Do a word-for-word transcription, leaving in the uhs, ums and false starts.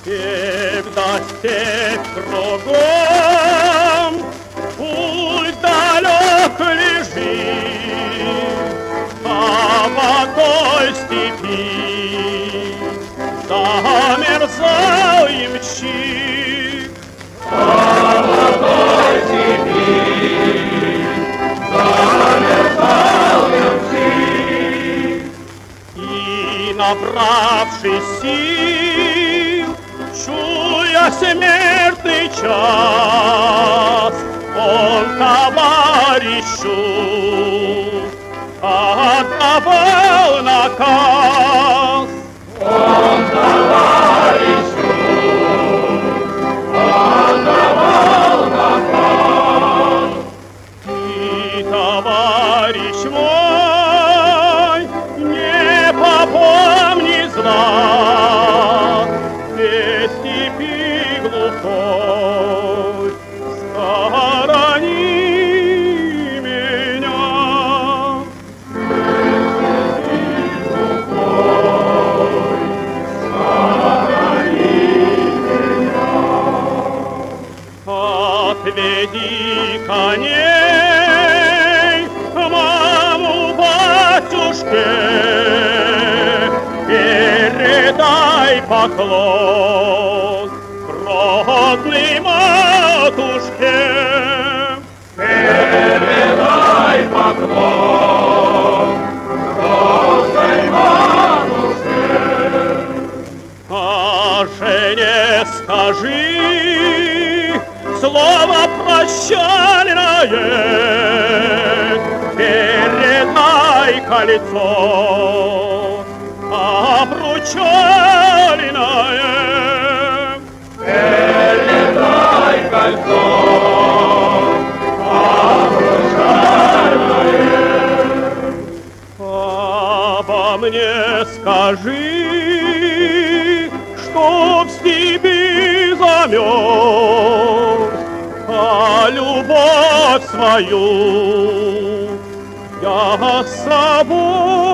Когда степь кругом, путь далек лежит, а в той степи замерзал ямщик. А в той степи замерзал ямщик. И, набравшись сил, чуя смертный час, он товарищу отдавал наказ. Он товарищу отдавал наказ. И, товарищ мой, не попомни знак без степи глухой, схорони меня. Отведи коней маму батюшке, передай поклон родной матушке. Передай поклон родной матушке. А жене скажи слово прощальное, передай кольцо обручальное. Передай кольцо обручальное. Обо мне скажи, что в степи замерз, а любовь свою я с собой